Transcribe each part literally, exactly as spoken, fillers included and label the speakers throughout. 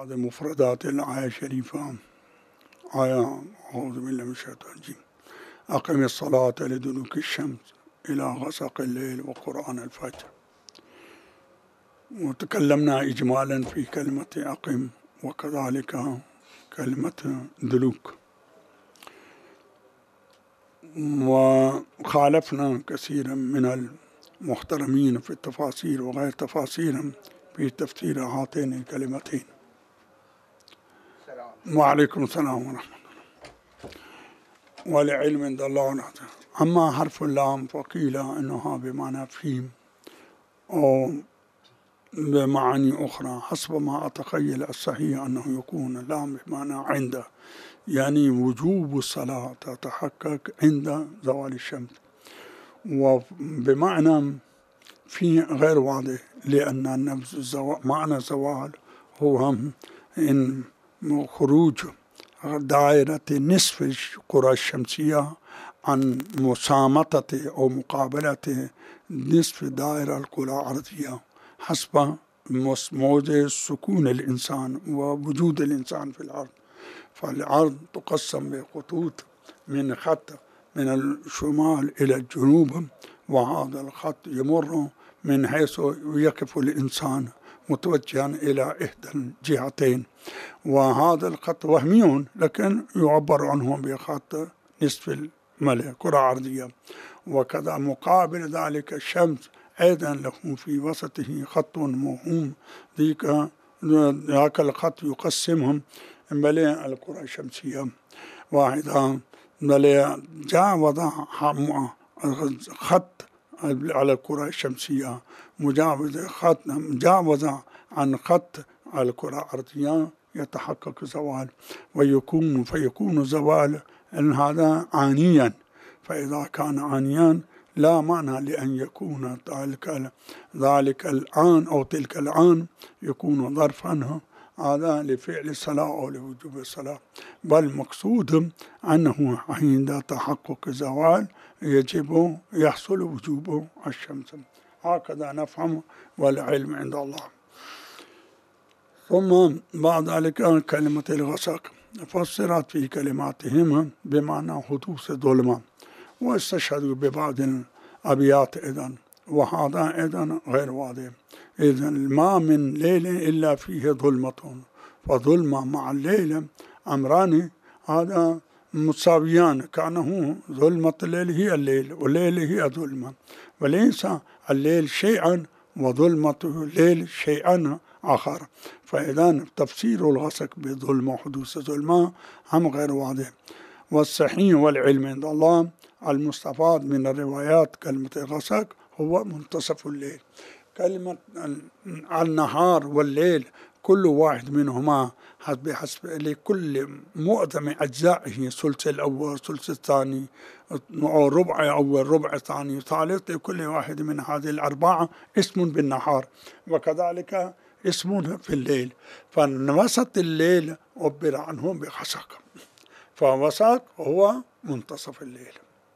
Speaker 1: بعض مفردات الآية الشريفة. آية أعوذ بالله من الشيطان الرجيم. أقم الصلاة لدلوك الشمس إلى غسق الليل وقرآن الفجر. وتكلمنا إجمالا في كلمة أقم وكذلك كلمة دلوك، وخالفنا كثيرا من المحترمين في التفاسير وغير تفاسيرهم في تفسير هاتين الكلمتين. وعليكم السلام ورحمة الله. ولعلم عند الله ونحن. أما حرف اللام فقيل أنها بمعنى فيم أو بمعاني أخرى حسب ما أتخيل. الصحيح أنه يكون اللام بمعنى عند، يعني وجوب الصلاة تتحقق عند زوال الشمس، وبمعنى في غير واضح، لأن معنى الزوال هو إن خروج دائرة نصف الكرة الشمسية عن مسامتة أو مقابلة نصف دائرة الكرة الأرضية حسب موضع سكون الإنسان ووجود الإنسان في الأرض. فالأرض تقسم بخطوط من خط من الشمال إلى الجنوب، وهذا الخط يمر من حيث يقف الإنسان متوجها إلى إحدى الجهتين، وهذا الخط وهمي لكن يعبر عنه بخط نصف الملء كرة عرضية. وكذا مقابل ذلك الشمس أيضا له في وسطه خط موهوم، ذيك ذاك الخط يقسمهم ملء الكرة الشمسية واحدة. ملء جاوز خط على الكرة الشمسية مجاوز خط مجاوز عن خط الكرة الأرضية يتحقق زوال، ويكون فيكون زوال أن هذا عانيا. فإذا كان عانيا لا معنى لأن يكون ذلك ذلك الآن أو تلك الآن يكون ظرفا هذا لفعل الصلاة أو لوجوب الصلاة، بل مقصود أنه عند تحقق زوال يجب يحصل وجوب الشمس. هكذا نفهم، والعلم عند الله. ثم بعد ذلك كلمة الغسق فسرت في كلماتهم بمعنى حدوث ظلمة، واستشهدوا ببعض الأبيات إذن، وهذا إذن غير واضح. إذن ما من ليل إلا فيه ظلمة، فظلمة مع الليل أمران هذا متساويان، كأنه ظلمة الليل هي الليل والليل هي ظلمة، وليس الليل شيئا وظلمة الليل شيئا آخر. فإذا تفسير الغسق بظلمة حدوث ظلمة هم غير واضح. والصحيح والعلم عند الله المستفاد من الروايات كلمة الغسق هو منتصف الليل. كلمة النهار والليل كل واحد منهما بحسب لكل معظم أجزائه ثلث الأول ثلث الثاني أو ربع أول ربع ثاني ثالث، لكل واحد من هذه الأربعة اسم بالنهار، وكذلك اسم في الليل. فوسط الليل عبر عنه بغسق، فوسط هو منتصف الليل،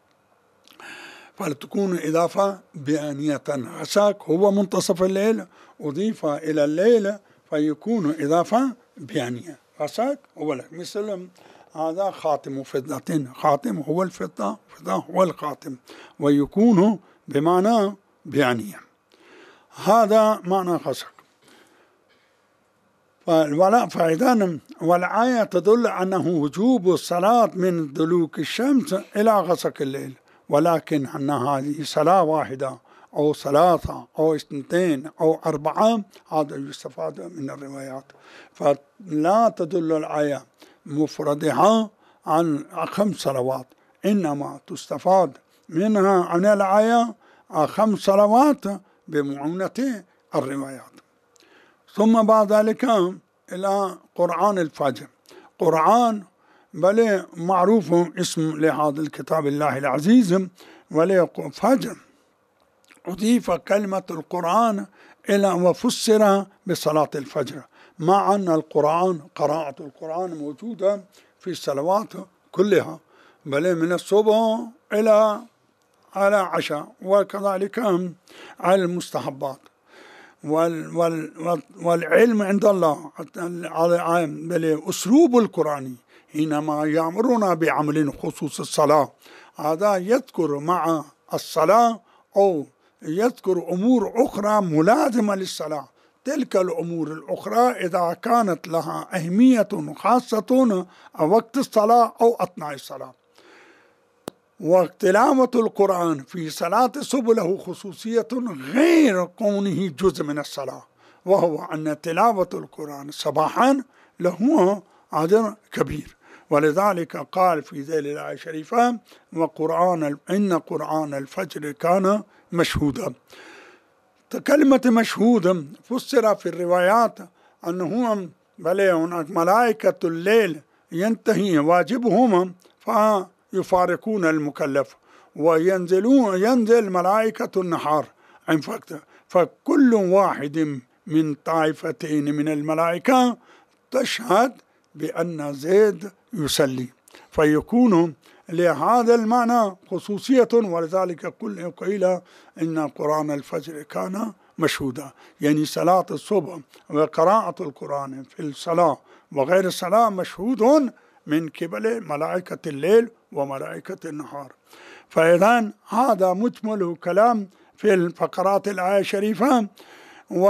Speaker 1: فلتكون إضافة بآنية. غسق هو منتصف الليل أضيف إلى الليل فيكون إضافة بآنية. غسق هو مثل هذا خاتم فضة، خاتم هو الفضة، فضة هو الخاتم، ويكون بمعنى بآنية. هذا معنى غسق. فإذا والآية تدل أنه وجوب الصلاة من دلوك الشمس إلى غسق الليل، ولكن أن هذه صلاة واحدة أو ثلاثة أو اثنتين أو أربعة هذا يستفاد من الروايات. فلا تدل الآية مفردها عن خمس صلوات، إنما تستفاد منها عن الآية خمس صلوات بمعونة الروايات. ثم بعد ذلك إلى قرآن الفجر. قرآن بل معروف اسم لهذا الكتاب الله العزيز، ولي فجر أضيف كلمة القرآن إلى وفسر بصلاة الفجر، مع أن القرآن قراءة القرآن موجودة في الصلوات كلها، بل من الصبح إلى على عشاء، وكذلك على المستحبات. وال وال والعلم عند الله. بل أسلوب القرآن حينما يأمرنا بعمل خصوص الصلاة هذا يذكر مع الصلاة أو يذكر أمور أخرى ملازمة للصلاة. تلك الأمور الأخرى إذا كانت لها أهمية خاصة وقت الصلاة أو أثناء الصلاة. وتلاوة القرآن في صلاة الصبح له خصوصية غير كونه جزء من الصلاة، وهو أن تلاوة القرآن صباحا له أجر كبير. ولذلك قال في ذيل الآية الشريفة وقرآن إن قرآن الفجر كان مشهودا. كلمة مشهود فسر في الروايات أنه بل هناك ملائكة الليل ينتهي واجبهم فيفارقون المكلف وينزلون ينزل ملائكة النهار. فكل واحد من طائفتين من الملائكة تشهد بأن زيد يصلي، فيكون لهذا المعنى خصوصية. ولذلك كل قيل إن قرآن الفجر كان مشهودا، يعني صلاة الصبح وقراءة القرآن في الصلاة وغير الصلاة مشهود من قبل ملائكة الليل وملائكة النهار. فإذا هذا مجمل كلام في الفقرات الآية الشريفة. و...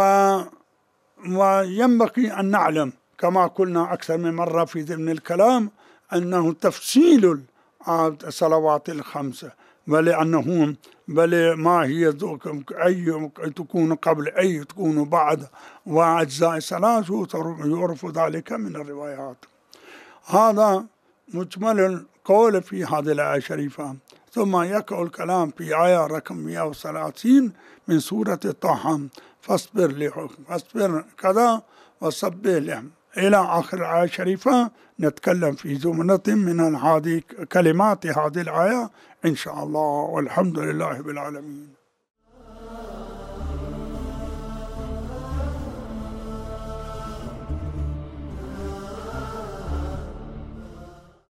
Speaker 1: وينبغي أن نعلم كما قلنا أكثر من مرة في ضمن الكلام أنه تفصيل الصلوات الخمسة، بل أنه بل ما هي أي تكون قبل أي تكون بعد وأجزاء الصلاة يعرف ذلك من الروايات. هذا مجمل القول في هذه الآية الشريفة. ثم يقع الكلام في آية رقم مئة وثلاثين من سورة طه فاصبر لحكم فاصبر كذا وصبح لهم إلى آخر الآية الشريفة. نتكلم في جملة من هذه كلمات هذه الآية إن شاء الله، والحمد لله بالعالمين.